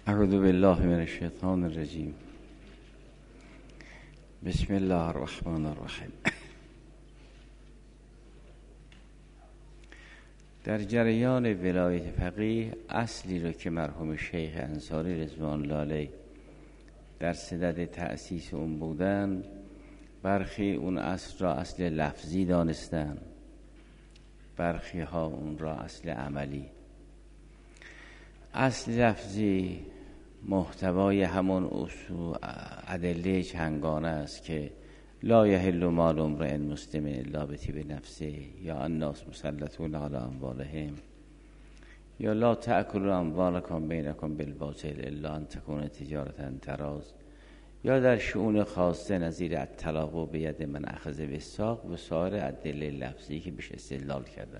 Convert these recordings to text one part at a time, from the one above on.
اعوذ بالله من الشیطان الرجیم. بسم الله الرحمن الرحیم. در جریان ولایت فقیه اصلی رو که مرحوم شیخ انصاری رضوان الله علیه در صدد تأسیس اون بودن، برخی اون اصل را اصل لفظی دانستن، برخی ها اون را اصل عملی. اصل لفظی محتوای همون اصول ادله چندگانه است که لا یحل مال امرئ مسلم الا بطیب نفسه، یا الناس مسلطون علی اموالهم، یا لا تأکلوا اموالکم بینکم بالباطل الا ان تکون تجارة تراض، یا در شؤون خاصه نظیر الطلاق بید من اخذ بالساق و سایر ادله لفظی که بهش استدلال کردن.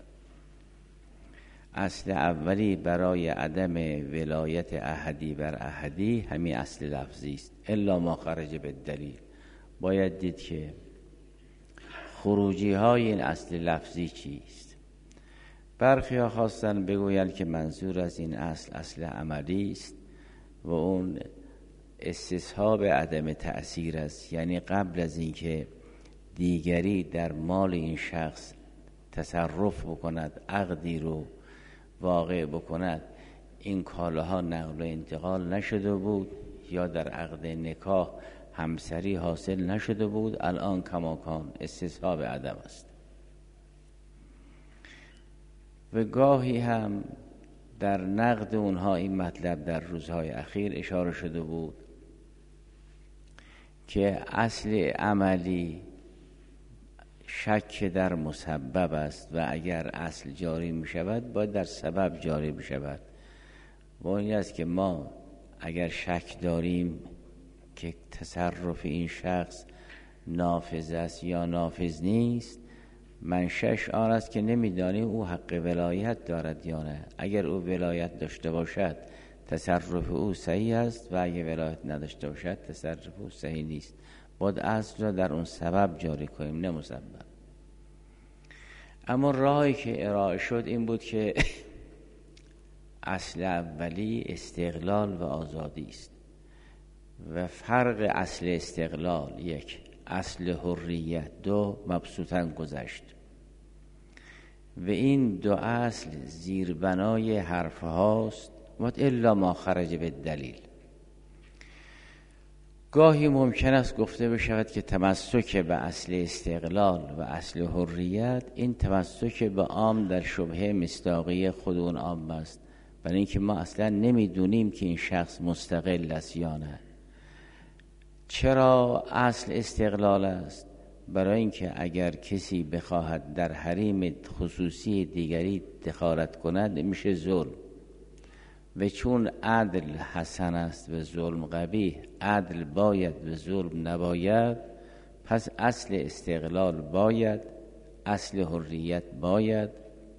اصل اولی برای عدم ولایت احدی بر احدی همین اصل لفظی است، الا ما خرج بالدلیل. باید دید که خروجی های این اصل لفظی چیست. برخی ها خواستن بگویند که منظور از این اصل عملی است و اون استصحاب عدم تأثیر است، یعنی قبل از اینکه دیگری در مال این شخص تصرف بکند، عقدی رو واقع بکند، این کالاها نقل و انتقال نشده بود یا در عقد نکاح همسری حاصل نشده بود، الان کماکان استصحاب عدم است. و گاهی هم در نقد اونها این مطلب در روزهای اخیر اشاره شده بود که اصل عملی شک در مسبب است و اگر اصل جاری می شود باید در سبب جاری می شود. و این است که ما اگر شک داریم که تصرف این شخص نافذ است یا نافذ نیست، منشأش آن است که نمیدانیم او حق ولایت دارد یا نه. اگر او ولایت داشته باشد تصرف او صحیح است و اگر ولایت نداشته باشد تصرف او صحیح نیست. باید اصل را در اون سبب جاری کنیم نه مسبب. اما راهی که ارائه شد این بود که اصل اولی استقلال و آزادی است و فرق اصل استقلال یک، اصل حریت دو، مبسوطاً گذشت و این دو اصل زیربنای حرف هاست و الا ما خرج به دلیل. گاهی ممکن است گفته بشود که تمسک به اصل استقلال و اصل حریت این تمسک به عام در شبهه مصداقی خود اون عام است، برای اینکه ما اصلا نمیدونیم که این شخص مستقل است یا نه. چرا اصل استقلال است؟ برای اینکه اگر کسی بخواهد در حریم خصوصی دیگری دخالت کند میشه ظلم، و چون عدل حسن است و ظلم قبیح، عدل باید و ظلم نباید، پس اصل استقلال باید، اصل حریت باید،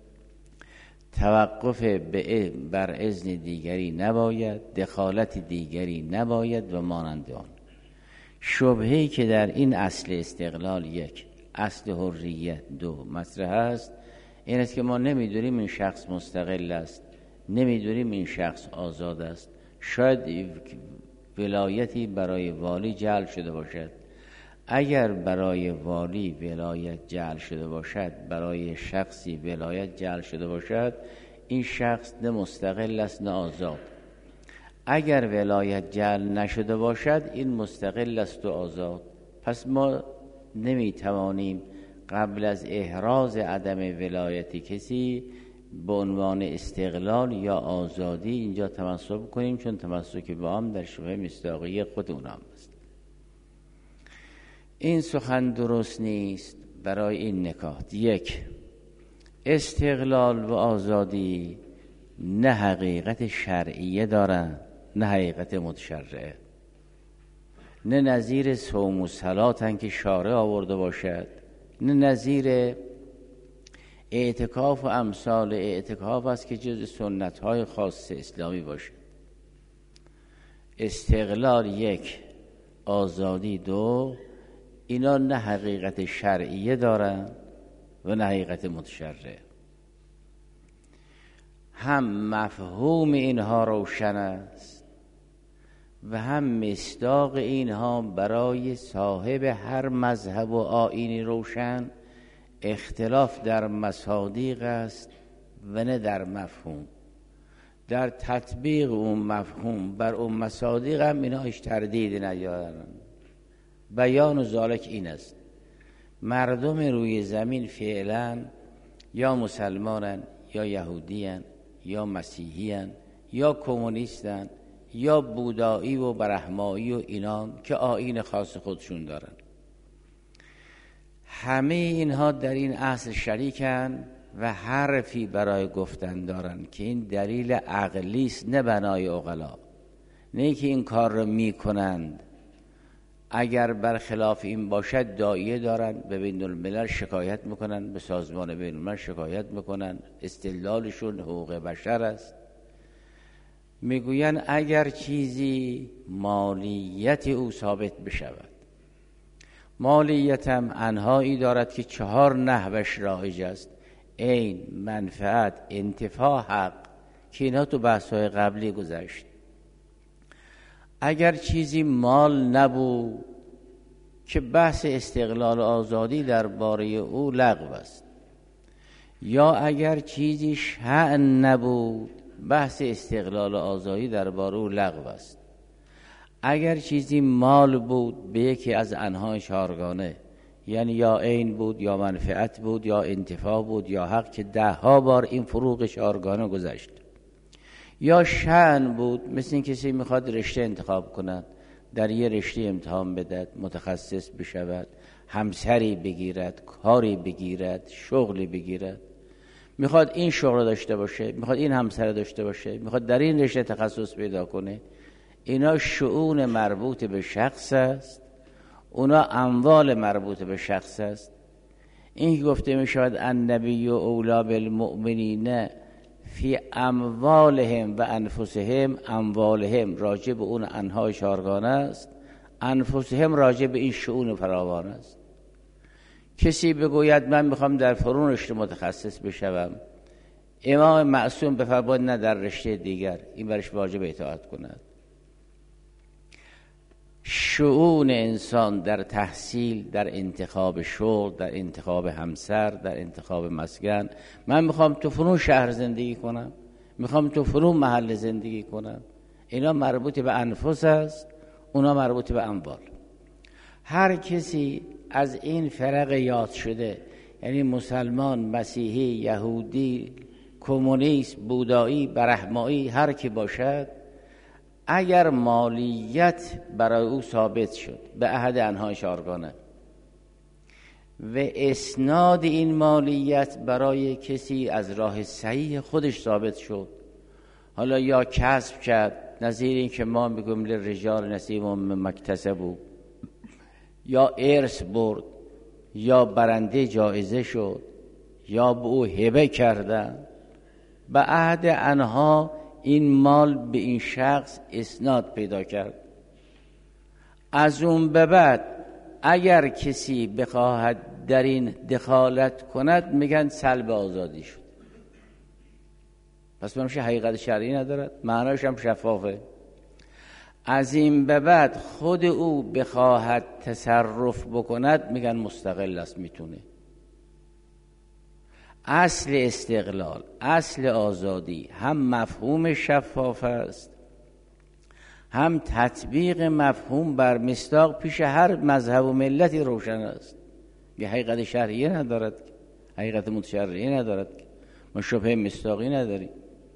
توقف بر اذن دیگری نباید، دخالت دیگری نباید و مانند آن. شبهه‌ای که در این اصل استقلال یک، اصل حریت دو مطرح است این است که ما نمیدونیم این شخص مستقل است، نمیدونیم این شخص آزاد است. شاید ولایتی برای والی جعل شده باشد. اگر برای والی ولایت جعل شده باشد، برای شخصی ولایت جعل شده باشد، این شخص نه مستقل است نه آزاد. اگر ولایت جعل نشده باشد این مستقل است و آزاد. پس ما نمیتوانیم قبل از احراز عدم ولایت کسی به عنوان استقلال یا آزادی اینجا تمسک کنیم، چون تمسک به عام در شبهه مصداقی خود اونام است. این سخن درست نیست برای این نکات. یک، استقلال و آزادی نه حقیقت شرعیه دارن نه حقیقت متشرعه، نه نظیر صوم و صلاتن که شارع آورده باشد، نه نظیر اعتکاف و امثال اعتکاف است که جز سنت‌های خاص اسلامی باشد. استقلال یک، آزادی دو، اینا نه حقیقت شرعیه دارن و نه حقیقت متشرعه. هم مفهوم اینها روشن است و هم مصداق اینها برای صاحب هر مذهب و آیین روشن اختلاف در مصادیق است و نه در مفهوم. در تطبیق اون مفهوم بر اون مصادیق هم اینا هیچ تردید ندارن. بیان ذالک این است: مردم روی زمین فعلا یا مسلمانن یا یهودیان یا مسیحیان یا کمونیستن یا بودایی و برهمایی و اینان که آیین خاص خودشون دارن. همه اینها در این اصل شریکن و حرفی برای گفتن دارن که این دلیل عقلی است نه بنای عقلا، نه که این کار رو میکنند. اگر برخلاف این باشد داعیه دارن، به بین الملل شکایت میکنن، به سازمان بین الملل شکایت میکنن، استدلالشون حقوق بشر است. میگوین اگر چیزی مالیت او ثابت بشود، مالیت هم انهایی دارد که 4 نحوش رایج است: عین، منفعت، انتفاع، حق، که اینا تو بحث‌های قبلی گذشت. اگر چیزی مال نبود که بحث استقلال و آزادی درباره او لغو است، یا اگر چیزی شأن نبود بحث استقلال و آزادی درباره او لغو است. اگر چیزی مال بود به یکی از انواع 4گانه، یعنی یا عین بود یا منفعت بود یا انتفاع بود یا حق، که 10 بار این فروق 4گانه گذشت. یا شأن بود، مثل این کسی میخواد رشته انتخاب کند، در یه رشته امتحان بدهد، متخصص بشود، همسری بگیرد، کاری بگیرد، شغلی بگیرد، میخواد این شغل داشته باشه، میخواد این همسر داشته باشه، میخواد در این رشته تخصص پیدا کنه. اینا شؤون مربوط به شخص است، اونا اموال مربوط به شخص است. این گفته میشود النبی اولی بالمؤمنین فی اموالهم و انفسهم. اموالهم راجع به اون انهای 4گانه است، انفسهم راجع به این شؤون فراوان است. کسی بگوید من میخوام در فلان رشته متخصص بشوم، امام معصوم بفرماید نه در رشته دیگر، این برش واجب اطاعت کند. شؤون انسان در تحصیل، در انتخاب شغل، در انتخاب همسر، در انتخاب مسکن، من میخوام تو فلان شهر زندگی کنم، میخوام تو فلان محل زندگی کنم، اینا مربوط به انفس است، اونا مربوط به اموال. هر کسی از این فرق یاد شده، یعنی مسلمان، مسیحی، یهودی، کمونیست، بودایی، برهمایی، هر کی باشد، اگر مالیت برای او ثابت شد به احد انهای 4گانه و اسناد این مالیت برای کسی از راه صحیح خودش ثابت شد، حالا یا کسب کرد، نظیر این که ما میگیم للرجال نصیب مما اکتسبوا، یا ارث برد، یا برنده جایزه شد، یا به او هبه کردن، به عهد انها این مال به این شخص اسناد پیدا کرد. از اون به بعد اگر کسی بخواهد در این دخالت کند میگن سلب آزادی شد. پس منشه حقیقت شرعی ندارد، معناش هم شفافه. از این به بعد خود او بخواهد تصرف بکند میگن مستقل است، میتونه. اصل استقلال، اصل آزادی هم مفهوم شفاف است، هم تطبیق مفهوم بر مصداق پیش هر مذهب و ملتی روشن است. یه حقیقت شرعی ندارد، حقیقت متشرعی ندارد، ما شبهه مصداقی نداریم.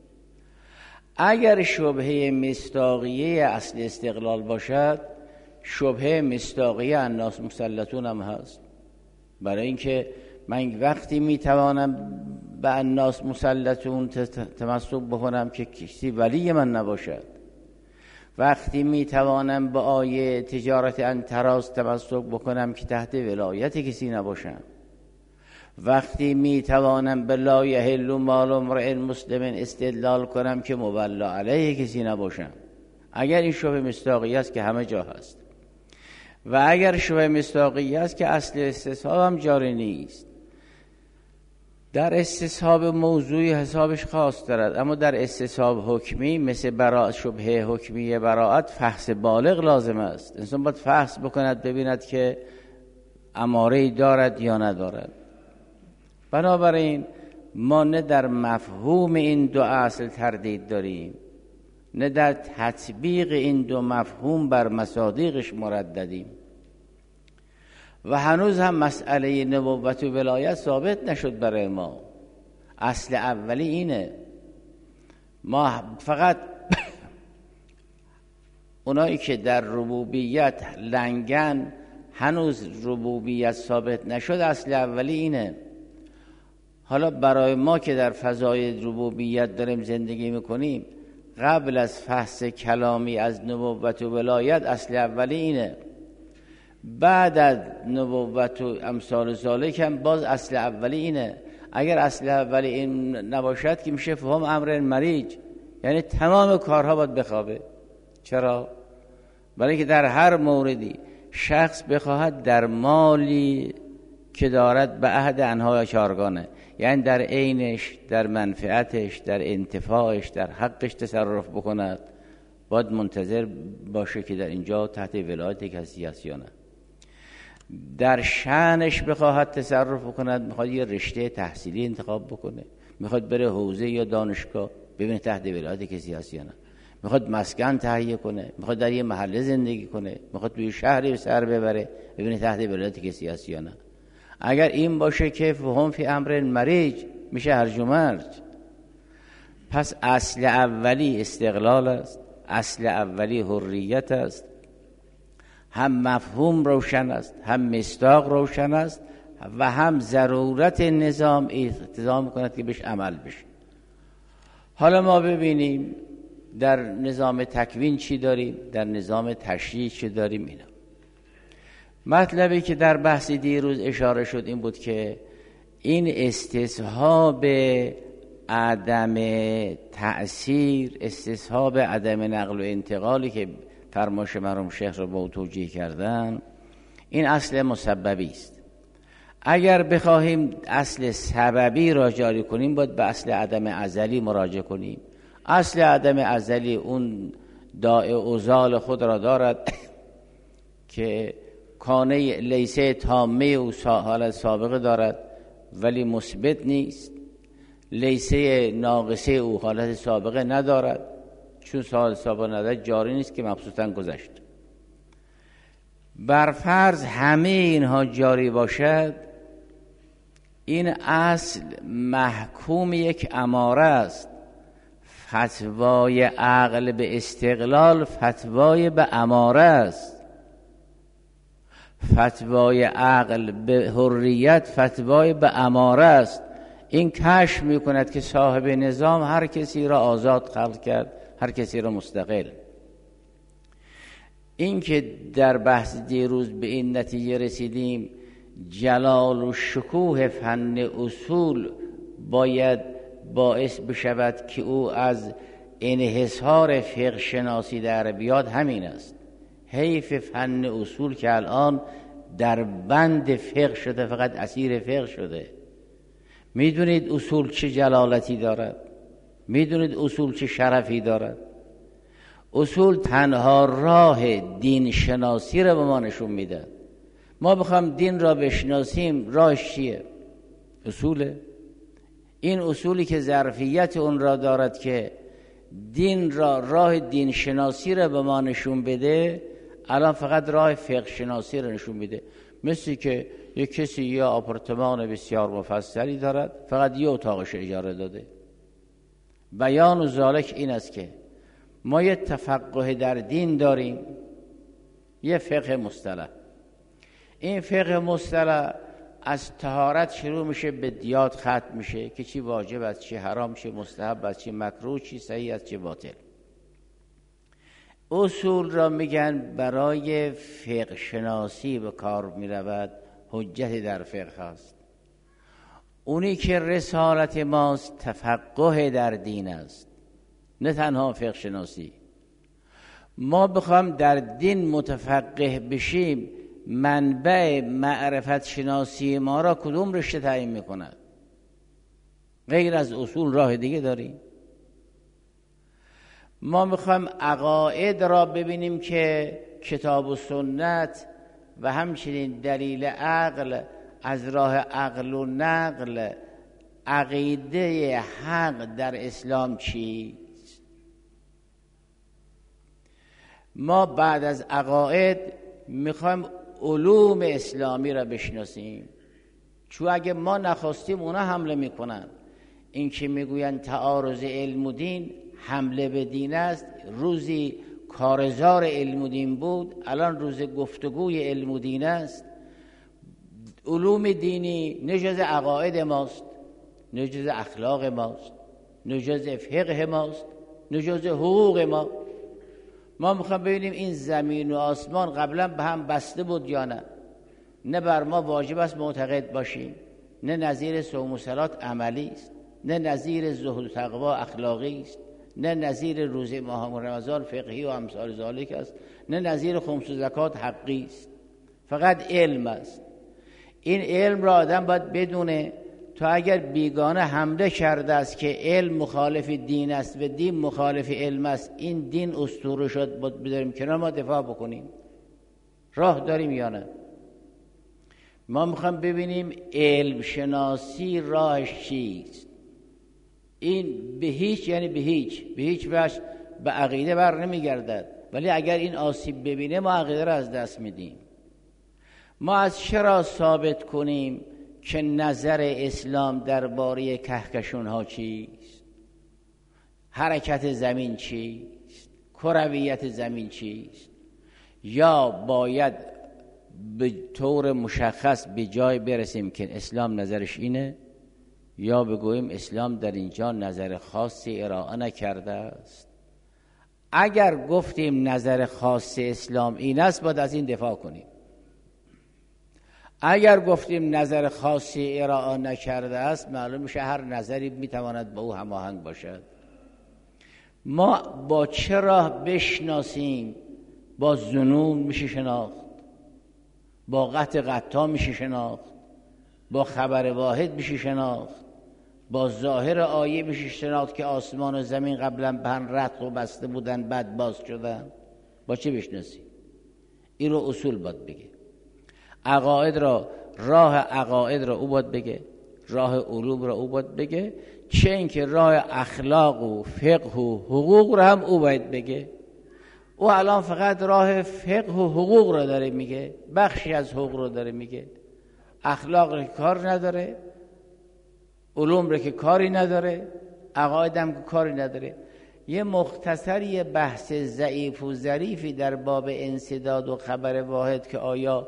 اگر شبهه مصداقیه اصل استقلال باشد، شبهه مصداقیه الناس مسلطون هم هست. برای اینکه من وقتی میتوانم به الناس مسلطون تمسک بکنم که کسی ولی من نباشد، وقتی میتوانم به آیه تجارت انتراز تمسک بکنم که تحت ولایت کسی نباشم، وقتی میتوانم به لا یحل مال امرئ مسلم استدلال کنم که مولا علیه کسی نباشم. اگر این شبه مصداقی است که همه جا هست، و اگر شبه مصداقی است که اصل استصحاب هم جاری نیست، در استصحاب موضوعی حسابش خاص دارد، اما در استصحاب حکمی مثل شبهه حکمی براءت فحص بالغ لازم است. انسان باید فحص بکند ببیند که اماره‌ای دارد یا ندارد. بنابراین ما نه در مفهوم این دو اصل تردید داریم، نه در تطبیق این دو مفهوم بر مصادیقش مرددیم و هنوز هم مسئله نبوت و ولایت ثابت نشد برای ما. اصل اولی اینه، ما فقط اونایی که در ربوبیت لنگن هنوز ربوبیت ثابت نشد، اصل اولی اینه. حالا برای ما که در فضای ربوبیت داریم زندگی میکنیم، قبل از فحص کلامی از نبوت و ولایت اصل اولی اینه. بعد از نبوت و امثال ذالک هم باز اصل اولی اینه. اگر اصل اولی این نباشد که میشه فهم امر مریج، یعنی تمام کارها باید بخوابه. چرا؟ برای که در هر موردی شخص بخواهد در مالی که دارد به عهد انهای چارگانه، یعنی در عینش، در منفعتش، در انتفاعش، در حقش تصرف بکند، باید منتظر باشه که در اینجا تحت ولایت کسی است یا نه. در شأنش بخواهد تصرف بکند، میخواد یه رشته تحصیلی انتخاب بکنه، میخواد بره حوزه یا دانشگاه، ببینه تحت ولایت کسی است یا نه، میخواد مسکن تهیه کنه، میخواد در یه محله زندگی کنه، میخواد توی شهری سر ببره، ببینه تحت ولایت کسی است یا نه. اگر این باشه که فهم فی امر مریج، میشه هرج و مرج. پس اصل اولی استقلال است، اصل اولی حریت است. هم مفهوم روشن است، هم مصداق روشن است و هم ضرورت نظام اقتضا میکند که بهش عمل بشه. حالا ما ببینیم در نظام تکوین چی داریم، در نظام تشریع چی داریم. اینا مطلبی که در بحث دیروز اشاره شد این بود که این استصحاب عدم تأثیر، استصحاب عدم نقل و انتقالی که فرمایش مرحوم شیخ رو با او توجیه کردن، این اصل مسببی است. اگر بخواهیم اصل سببی را جاری کنیم، باید به اصل عدم ازلی مراجعه کنیم. اصل عدم ازلی اون داء اوزال خود را دارد که کانه لیسه تامه او حالت سابقه دارد ولی مثبت نیست، لیسه ناقصه او حالت سابقه ندارد، چون حالت سابقه ندارد جاری نیست که مبسوطاً گذشت. بر فرض همه اینها جاری باشد، این اصل محکوم یک اماره است. فتوای عقل به استقلال فتوای به اماره است، فتوای عقل به حریت فتوای به اماره است. این کشف میکند که صاحب نظام هر کسی را آزاد خلق کرد، هر کسی را مستقل. این که در بحث دیروز به این نتیجه رسیدیم جلال و شکوه فن اصول باید باعث بشود که او از انحصار فقه شناسی در بیاد، همین است. حیف فن اصول که الان در بند فقه شده، فقط اسیر فقه شده. میدونید اصول چه جلالتی دارد؟ میدونید اصول چه شرفی دارد؟ اصول تنها راه دین شناسی را به ما نشون میده. ما بخوام دین را بشناسیم، راهش چیه؟ اصوله. این اصولی که ظرفیت اون را دارد که دین را، راه دین شناسی را به ما نشون بده، الان فقط راه فقه شناسی را نشون میده. مثل که یک کسی یا آپارتمان بسیار مفصلی دارد، فقط یه اتاقش اجاره داده. بیان و ذالک این است که ما یه تفقه در دین داریم، یه فقه مصطلح. این فقه مصطلح از طهارت شروع میشه، به دیات ختم میشه که چی واجب است، چی حرام، چی مستحب است، چی مکروه، چی صحیح است، چی باطل. اصول را میگن برای فقه شناسی به کار میرود، حجت در فقه است. اونی که رسالت ماست تفقه در دین است، نه تنها فقه شناسی. ما بخوام در دین متفقه بشیم، منبع معرفت شناسی ما را کدوم رشته تعیین میکند؟ غیر از اصول راه دیگه داریم؟ ما میخوایم عقاید را ببینیم که کتاب و سنت و همچنین دلیل عقل از راه عقل و نقل عقیده حق در اسلام چیست. ما بعد از عقاید میخوایم علوم اسلامی را بشناسیم، چون اگه ما نخواستیم اونا حمله میکنن. این که میگوین تعارض علم و دین حمله به دین است. روزی کارزار علم و دین بود، الان روز گفتگوی علم و دین است. علوم دینی نه جز عقاید ماست، نه جز اخلاق ماست، نه جز فقه ماست، نه جز حقوق ما. ما میخوام ببینیم این زمین و آسمان قبلا به هم بسته بود یا نه. نه بر ما واجب است معتقد باشیم، نه نظیر صوم و صلات عملی است، نه نظیر زهد و تقوا اخلاقی است، نه نظیر روزه ماه رمضان فقهی و امثال ذالک است، نه نظیر خمس و زکات حقی است. فقط علم است. این علم را آدم باید بدونه تا اگر بیگانه حمله کرده است که علم مخالف دین است و دین مخالف علم است، این دین اسطوره شد، باید بذاریم کنار، ما دفاع بکنیم. راه داریم یا نه؟ ما میخوام ببینیم علم شناسی راهش چیست. این به هیچ، یعنی به هیچ وجه به عقیده بر نمیگردد، ولی اگر این آسیب ببینه ما عقیده را از دست میدیم. ما از چرا ثابت کنیم که نظر اسلام درباره کهکشان ها چیست، حرکت زمین چیست، کرویت زمین چیست؟ یا باید به طور مشخص به جای برسیم که اسلام نظرش اینه، یا بگوییم اسلام در اینجا نظر خاصی ارائه نکرده است؟ اگر گفتیم نظر خاص اسلام این است، باید از این دفاع کنیم. اگر گفتیم نظر خاصی ارائه نکرده است، معلوم میشه هر نظری میتواند با او هماهنگ باشد. ما با چه راه بشناسیم؟ با ظنون میشه شناخت، با قطع میشه شناخت، با خبر واحد میشه شناخت، با ظاهر آیه میشه شناخت که آسمان و زمین قبلا به هم رتق و بسته بودن بعد باز شدن. با چه بشناسیم؟ این رو اصول باید بگه. عقاید را، راه عقاید را او باید بگه، راه علوم را او باید بگه، چه اینکه راه اخلاق و فقه و حقوق را هم او باید بگه. او الان فقط راه فقه و حقوق را داره میگه، بخشی از حقوق را داره میگه، اخلاق را کار نداره، علوم را که کاری نداره، عقاید هم که کاری نداره. یه مختصری بحث ضعیف و ظریفی در باب انسداد و خبر واحد که آیا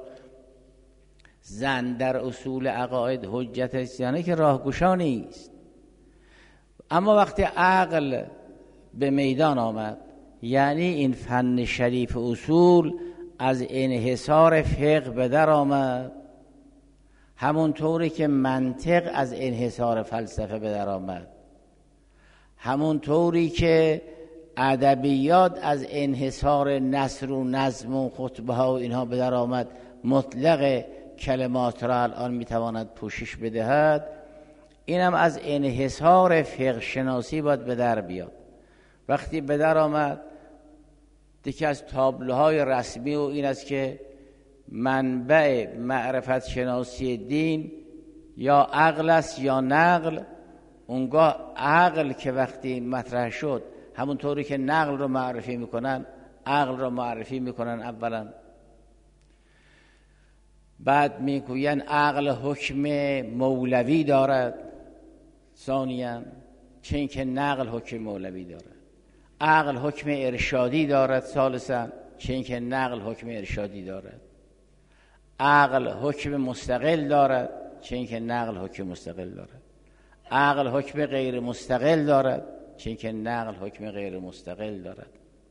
زن در اصول عقاید حجت است یا نه، که راهگشا نیست. اما وقتی عقل به میدان آمد، یعنی این فن شریف اصول از انحصار فقه به در آمد، همون طوری که منطق از انحصار فلسفه به در آمد، همون طوری که ادبیات از انحصار نثر و نظم و خطبه ها و اینها به در آمد، مطلق کلمات را الان میتواند پوشش بدهد، اینم از انحصار فقه شناسی باید به در بیاد. وقتی به در آمد، یکی از تابلوهای رسمی و این است که منبع معرفت شناسی دین یا عقل است یا نقل. اونگاه عقل که وقتی مطرح شد، همونطوری که نقل رو معرفی میکنن، عقل رو معرفی میکنن اولا، بعد میگوین عقل حکم مولوی دارد، ثانیاً چون که نقل حکم مولوی دارد. عقل حکم ارشادی دارد، ثالثاً چون که نقل حکم ارشادی دارد. عقل حکم مستقل دارد، چون که نقل حکم مستقل دارد. عقل حکم غیر مستقل دارد، چون که نقل حکم غیر مستقل دارد.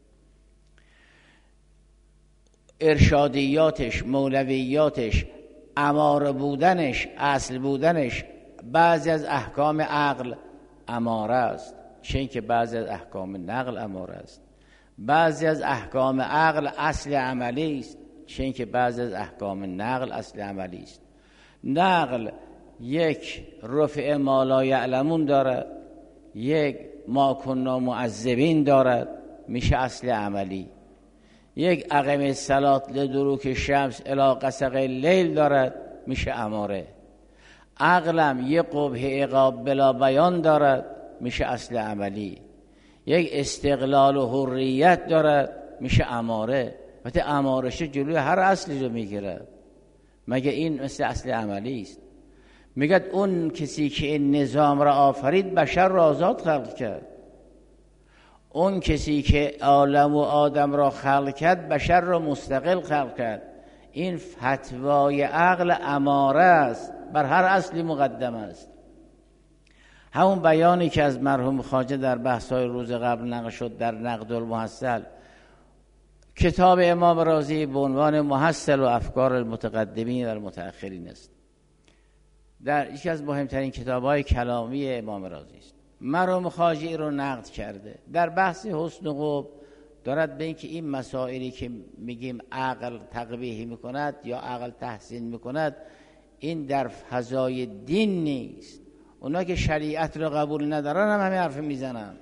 ارشادیاتش، مولویاتش، اماره بودنش، اصل بودنش بعضی از احکام عقل اماره است، چون که بعضی از احکام نقل اماره است. بعضی از احکام عقل اصل عملی است، چون که بعضی از احکام نقل اصل عملی است. نقل یک رفع ما لا یعلمون دارد، یک ما کنا معذبین دارد، میشه اصل عملی. یک اقم الصلاة لدلوک الشمس الی غسق اللیل دارد، میشه اماره. عقلم یک قبح عقاب بلا بیان دارد، میشه اصل عملی. یک استقلال و حریت دارد، میشه اماره. وقتی امارشه جلوی هر اصلی رو میگیره. مگه این مثل اصل عملی است؟ میگه اون کسی که این نظام را آفرید بشر را آزاد خلق کرد. اون کسی که عالم و آدم را خلق کرد بشر را مستقل خلق کرد. این فتوای عقل اماره است، بر هر اصلی مقدم است. همون بیانی که از مرحوم خواجه در بحث‌های روز قبل نقل شد در نقد المحصل، کتاب امام رازی به عنوان محصل و افکار المتقدمین و المتأخرین است. در یکی از مهمترین کتاب‌های کلامی امام رازی است. مرحوم خواجه رو نقد کرده. در بحث حسن و قبح دارد به اینکه این مسائلی که میگیم عقل تقبیح میکند یا عقل تحسین میکند، این در فضای دین نیست. اونا که شریعت رو قبول ندارن هم همین حرف میزنن.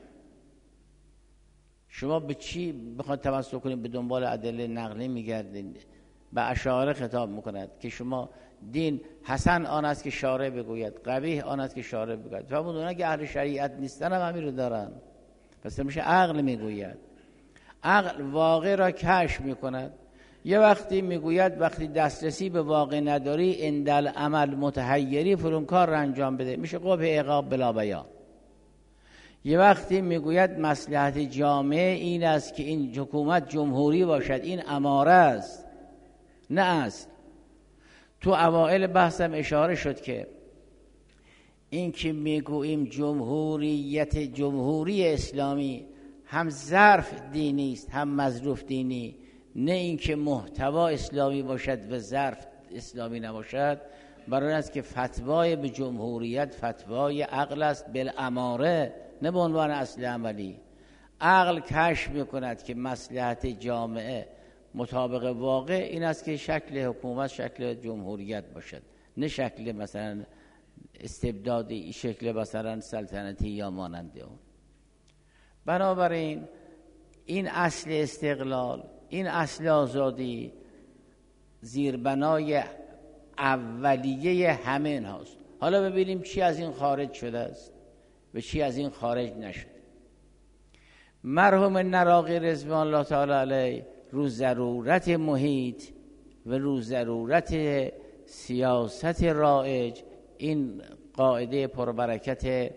شما به چی بخواد تمسک کنید؟ به دنبال ادله نقلی میگردید. به اشاعره خطاب میکند که شما دین حسن آن است که شارع بگوید، قبیح آن است که شارع بگوید. فرمود اونا که اهل شریعت نیستن هم همین رو دارن. پس میشه عقل میگوید. عقل واقع را کشف میکند. یه وقتی میگوید وقتی دسترسی به واقع نداری اندل عمل متحیری فرون کار را انجام بده، میشه قبح عقاب بلا بیان. یه وقتی میگوید مصلحت جامعه این است که این حکومت جمهوری باشد، این اماره است نه است. تو اوائل بحثم اشاره شد که این که میگوییم جمهوری اسلامی هم ظرف دینی است هم مظروف دینی، نه اینکه محتوا اسلامی باشد و ظرف اسلامی نباشد. برای است که فتوای به جمهوریت فتوای عقل است بالاماره، نه به عنوان اصل عملی. عقل کشف میکند که مصلحت جامعه مطابق واقع این است که شکل حکومت شکل جمهوریت باشد، نه شکل مثلا استبدادی، شکل مثلا سلطنتی یا مانند اون. بنابراین این اصل استقلال، این اصل آزادی زیربنای اولیه همین هاست. حالا ببینیم چی از این خارج شده است و چی از این خارج نشده. مرحوم نراقی رضوان الله تعالی علیه رو ضرورت محیط و رو ضرورت سیاست رایج این قاعده پربرکت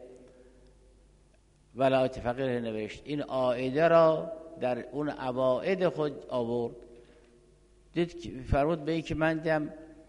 ولایت فقیه نوشت. این قاعده را در اون عواید خود آورد. دید فرمود به این که من دیدم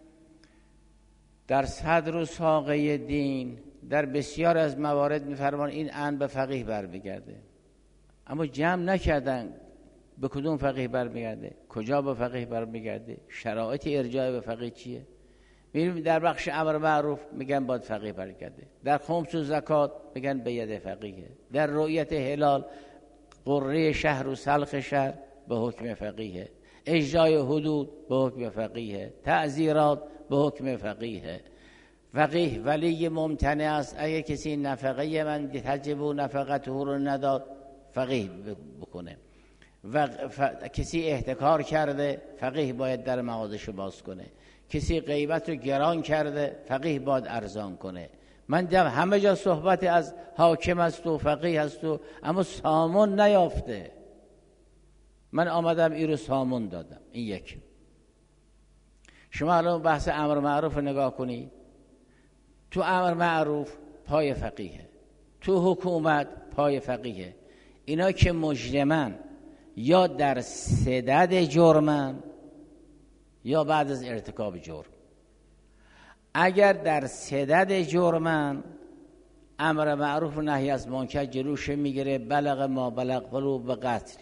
در صدر و ساقه دین در بسیار از موارد میفرمان این ان به فقیه برمیگرده، اما جمع نکردن به کدوم فقیه برمیگرده، کجا به فقیه برمیگرده، شرایط ارجاع به فقیه چیه. میبینیم در بخش امر معروف میگن باید فقیه برگرده، در خمس و زکات میگن به ید فقیه، در رؤیت هلال قره شهر و سلخ شهر به حکم فقیه، اجرای حدود به حکم فقیه، تعزیرات به حکم فقیه. فقیه ولی ممتنع است. اگه کسی نفقه من تجب و نفقته رو نداد فقیه بکنه و کسی احتکار کرده فقیه باید در مغازه‌شو باز کنه، کسی غیبت رو گران کرده فقیه باید ارزان کنه. من دیدم همه جا صحبت از حاکم است و فقیه است و اما سامون نیافته. من آمدم این رو سامون دادم. این یک. شما الان بحث امر معروف نگاه کنید. تو امر معروف پای فقیه، تو حکومت پای فقیه. اینا که مجرمن یا در سدد جرمن یا بعد از ارتکاب جرم. اگر در سدد جرمن امر معروف و نهی از منکر جلوش میگیره، بلغ ما بلغ ولو به قتل.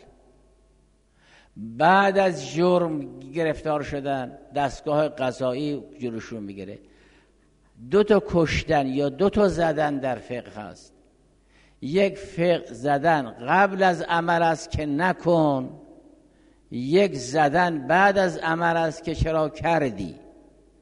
بعد از جرم گرفتار شدن دستگاه قضایی جلوشون میگیره. 2 تا کشتن یا 2 تا زدن در فقه هست. یک فقه زدن قبل از عمل است که نکن، یک زدن بعد از عمل است که چرا کردی.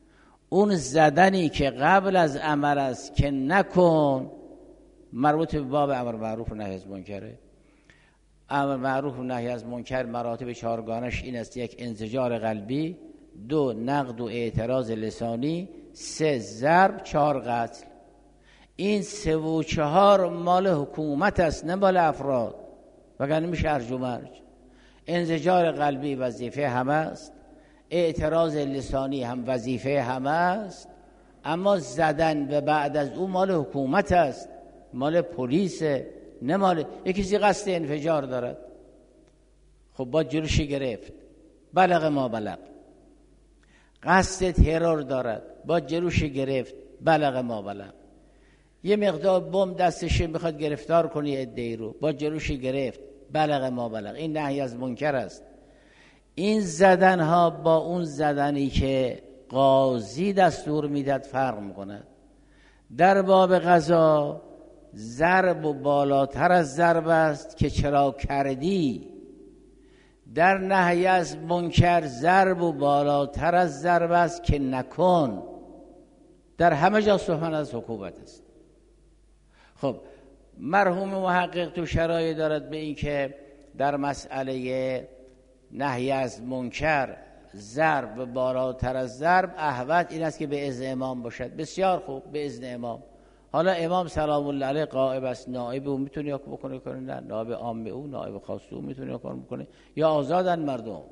اون زدنی که قبل از امر است که نکن، مربوط به باب امر معروف و نهی از منکره. امر معروف و نهی از منکر مراتب چهارگانش این است: یک، انزجار قلبی، دو، نقد و اعتراض لسانی، سه، ضرب، چهار، قتل. این 3 و 4 مال حکومت است، نه مال افراد، وگرنه میشه هرج و مرج. انزجار قلبی وظیفه همه است، اعتراض لسانی هم وظیفه همه است، اما زدن به بعد از اون مال حکومت است، مال پلیس، نه مال یکی. کسی قصد انفجار دارد، خب با جلوش گرفت، بلغ ما بلغ. قصد ترور دارد، با جلوش گرفت، بلغ ما بلغ. یه مقدار بم دستش میخواد گرفتار کنی عده‌ای رو، با جلوش گرفت، بلغ ما بلغ. این نهی از منکر است. این زدن ها با اون زدنی که قاضی دستور میداد فرق میکند. در باب قضا ضرب و بالاتر از ضرب است که چرا کردی. در نهی از منکر ضرب و بالاتر از ضرب است که نکن. در همه جا سخن از حکومت است. خب مرحوم محقق تو شرایط دارد به این که در مسئله نهی از منکر ضرب بالاتر از ضرب احوط این است که به اذن امام باشد. بسیار خوب، به اذن امام. حالا امام سلام الله علیه غائب است، نائب او میتونه یا بکنه کنه، نه نائب عام او، نائب خاص او میتونه یا بکنه، یا آزادن مردم.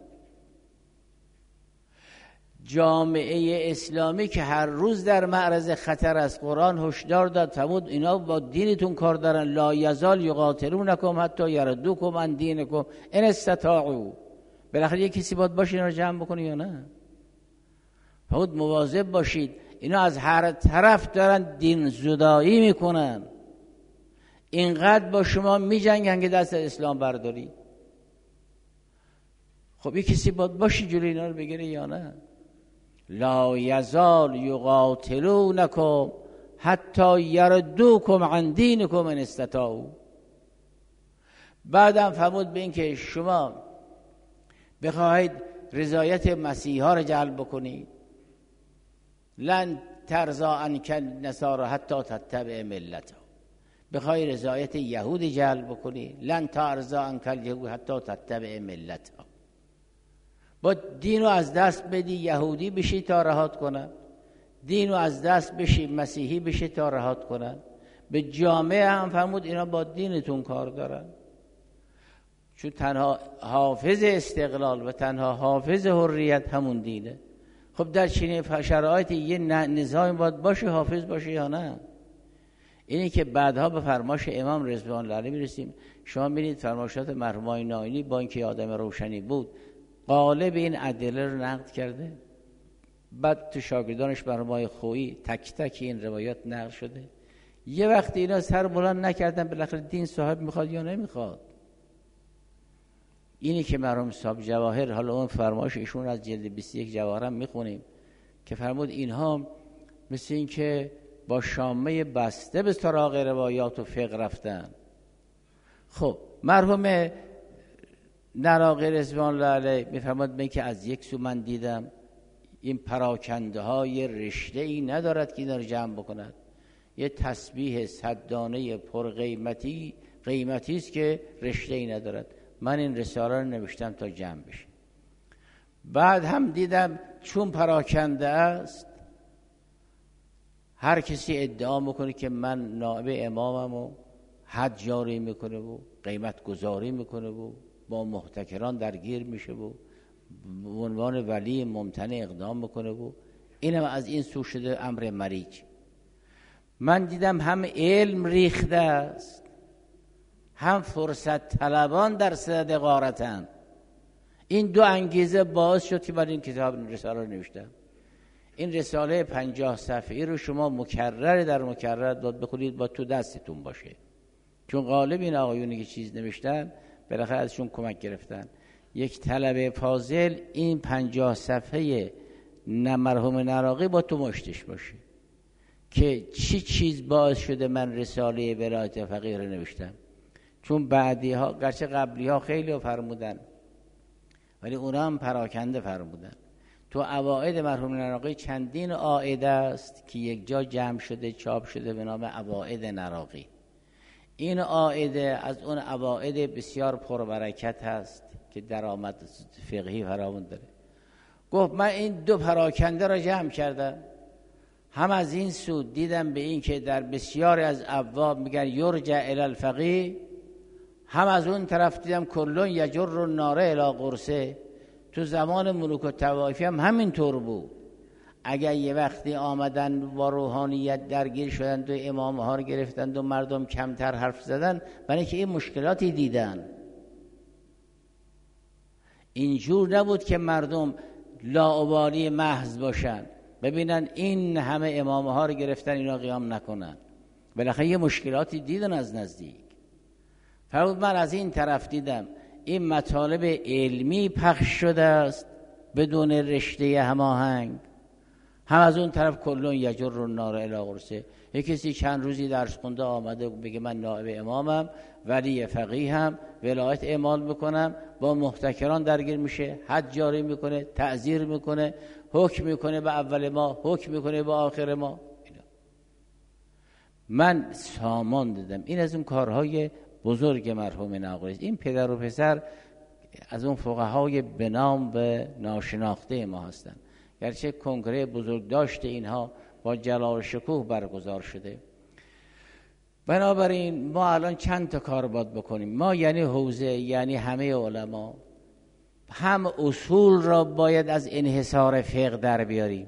جامعه اسلامی که هر روز در معرض خطر است، قرآن هشدار داد فرمود اینا با دینتون کار دارن، لا یزال یقاتلونکم حتی یردوکم عن دینکم ان استطاعوا. بالاخره یک کسی باید باشه اینا رو جمع بکنه یا نه؟ فرمود مواظب باشید، اینا از هر طرف دارن دین زدایی میکنن، اینقدر با شما میجنگن که دست اسلام برداری. خب یک کسی باید باشه جلوی اینا رو بگیره یا نه؟ لا یزال یقاتلونکم حتی یردوکم عن دینکم ان استطاعوا. بعدم فرمود به این که شما بخواهید رضایت مسیحا رو جلب بکنید، لن ترضى عنک النصارى حتی تتبع ملته. بخوای رضایت یهود جلب بکنی، لن ترضى عنک الیهود حتی تتبع ملته. با دین رو از دست بدی یهودی بشی تا رهات کنن، دین رو از دست بشی مسیحی بشی تا رهات کنن. به جامعه هم فرمود اینا با دینتون کار دارن، چون تنها حافظ استقلال و تنها حافظ حریت همون دینه. خب در چنین شرایطی یه نظام باید باشه، حافظ باشه یا نه؟ اینی که بعدها به فرمایش امام رضوان الله علیه میرسیم. شما می‌بینید فرمایشات مرحوم نائینی با اینکه آدم روشنی بود غالب این ادله رو نقد کرده. بعد تو شاگردانش مرحوم خویی تک تک این روایات نقل شده. یه وقتی اینا سر بلند نکردن بالاخره دین صاحب میخواد یا نمیخواد. اینی که مرحوم صاحب جواهر، حالا اون فرمایش ایشون از جلد 21 جواهر هم میخونیم که فرمود اینها مثل این که با شامه بسته به سراغ روایات و فقه رفتن. خب مرحوم نراقی رضوان الله علیه میفرماد من که از یک سو من دیدم این پراکنده های رشته ای ندارد که اینا رو جمع بکند. یه تسبیح 100 دانه پر قیمتی است که رشته ای ندارد. من این رساله رو نوشتم تا جمع بشه. بعد هم دیدم چون پراکنده است، هر کسی ادعا میکنه که من نائب امامم و حد جاری میکنه و قیمت گذاری میکنه و با محتکران درگیر میشه و به عنوان ولی ممتنع اقدام میکنه و اینم از این سو شده امر مریج. من دیدم هم علم ریخته است، هم فرصت طلبان در صدد غارتن. این دو انگیزه باعث شد که من این کتاب رساله رو نوشتم. این رساله 50 صفحه‌ای رو شما مکرر در مکرر داد بخونید، با تو دستتون باشه، چون غالب این آقایونی که چیز نوشتن بالاخره ازشون کمک گرفتن. یک طلبه فاضل این 50 صفحه مرحوم نراقی با تو مشتش باشه که چی چیز باعث شده من رساله ولایت فقیه رو نوشتم. چون بعدی ها گرچه قبلی ها خیلی فرمودن ولی اونا هم پراکنده فرمودن. تو عواید مرحوم نراقی چندین عائد است که یک جا جمع شده چاپ شده به نام عواید نراقی. این عائد از اون عواید بسیار پربرکت هست که درآمد فقهی فراوان داره. گفت من این دو پراکنده را جمع کردم، هم از این سود دیدم به این که در بسیاری از ابواب میگن یرجع الی الفقیه، هم از اون طرف دیدم کلون یجر النار الی قرصه. تو زمان ملوک و طوایفی هم همین طور بود. اگر یه وقتی آمدن با روحانیت درگیر شدن و امام ها رو گرفتن و مردم کمتر حرف زدن، برای که این مشکلاتی دیدن. اینجور نبود که مردم لاابالی محض باشن، ببینن این همه امام ها رو گرفتن اینا قیام نکنن، بالاخره یه مشکلاتی دیدن از نزدیک. فرمود من از این طرف دیدم این مطالب علمی پخش شده است بدون رشته هماهنگ، هم از اون طرف کلون یجر النار الی قرصه. یک کسی چند روزی درس خونده آمده بگه من نائب امامم، ولی فقیه هم، ولایت اعمال میکنم، با محتکران درگیر میشه، حد جاری میکنه، تعزیر میکنه، حکم میکنه به اول ما، حکم میکنه به آخر ما. من سامان دادم. این از اون کارهای بزرگ مرحوم نراقی است. این پدر و پسر از اون فقهای به نام و ناشناخته ما هستند، گرچه کنگره بزرگ داشته اینها با جلال و شکوه برگزار شده. بنابراین ما الان چند تا کار باید بکنیم. ما یعنی حوزه، یعنی همه علما، هم اصول را باید از انحصار فقه در بیاریم،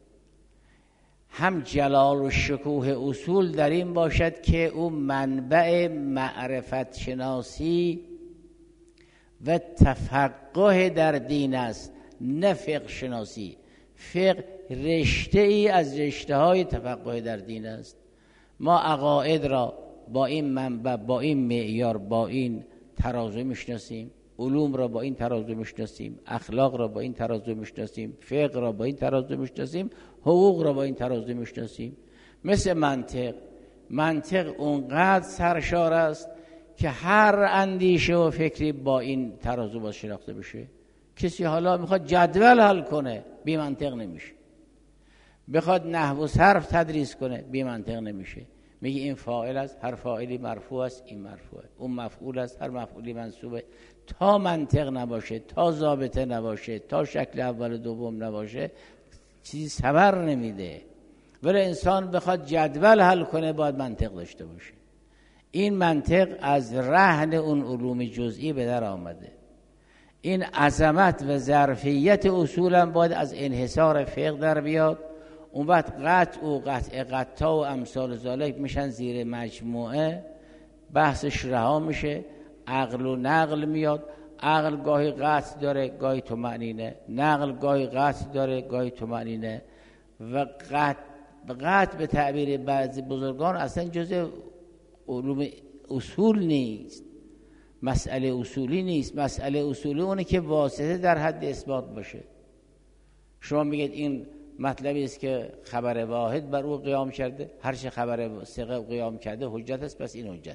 هم جلال و شکوه اصول در این باشد که او منبع معرفت شناسی و تفقه در دین است، نه فقه شناسی. فقه رشته ای از رشته های تفقه در دین است. ما عقاید را با این منبع، با این معیار، با این ترازو میشناسیم، علوم را با این ترازو میشناسیم، اخلاق را با این ترازو میشناسیم، فقه را با این ترازو میشناسیم، حقوق را با این ترازو میشناسیم. مثل منطق اونقدر سرشار است که هر اندیشه و فکری با این ترازو باید شناخته بشه. کسی حالا میخواد جدول حل کنه، بی منطق نمیشه. بخواد نحو و صرف تدریس کنه، بی منطق نمیشه. میگه این فاعل است، هر فاعلی مرفوع است، این مرفوعه. اون مفعول است، هر مفعولی منصوبه. تا منطق نباشه، تا ضابطه نباشه، تا شکل اول و دوم نباشه، چیزی صبر نمیده. ولی انسان بخواد جدول حل کنه باید منطق داشته باشه. این منطق از رهن اون علوم جزئی به در آمده. این عظمت و ظرفیت اصولا باید از انحصار فقه در بیاد. اون وقت قطع و قطع و امثال ذالک میشن زیر مجموعه، بحثش رها میشه، عقل و نقل میاد. عقل گاهی قطع داره، گاهی طمأنینه، نقل گاهی قطع داره، گاهی طمأنینه. و قطع به تعبیر بعضی بزرگان اصلا جزء علوم اصول نیست، مسئله اصولی نیست. مسئله اصولی اونه که واسطه در حد اثبات باشه. شما میگید این مطلبی است که خبر واحد بر او قیام کرده، هر چه خبر ثقه قیام کرده حجت است، پس این حجت.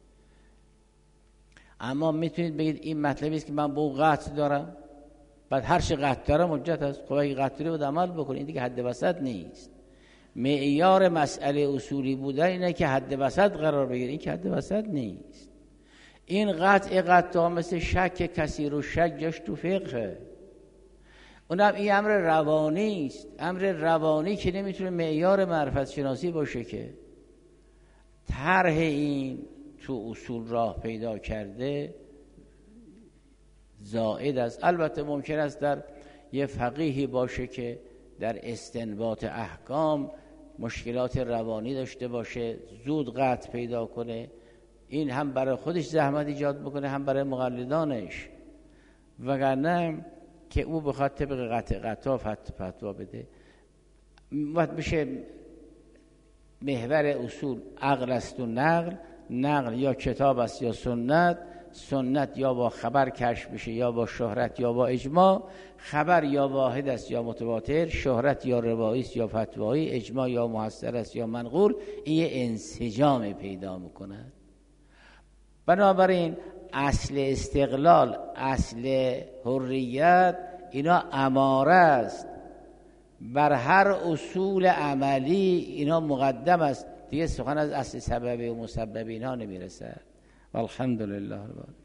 اما میتونید بگید این مطلبی است که من با او قطع دارم، بعد هر چه قطع دارم حجت است. خب اگه قطع داری باید عمل بکنید. این دیگه حد وسط نیست. معیار مسئله اصولی بودن اینه که حد وسط قرار بگیره، این که حد وسط نیست. این قطع مثل شک کثیر و شک جاش تو فقه. اونم این امر روانی است. امر روانی که نمیتونه معیار معرفت شناسی باشه که. طرح این تو اصول راه پیدا کرده زائد است. البته ممکن است در یه فقیهی باشه که در استنباط احکام مشکلات روانی داشته باشه، زود قطع پیدا کنه. این هم برای خودش زحمت ایجاد بکنه، هم برای مقلدانش. وگرنه که او بخواد طبق قطع فتوا بده، وقت بشه محور اصول عقل است و نقل یا کتاب است یا سنت یا با خبر کشف بشه یا با شهرت یا با اجماع. خبر یا واحد است یا متواتر، شهرت یا روایی است یا فتوایی، اجماع یا محصر است یا منقول. این یه انسجام پیدا میکنه. بنابراین اصل استقلال، اصل حریت، اینا اماره است. بر هر اصول عملی اینا مقدم است، دیگه سخن از اصل سببی و مسببی اینا نمیرسه. والحمدلله.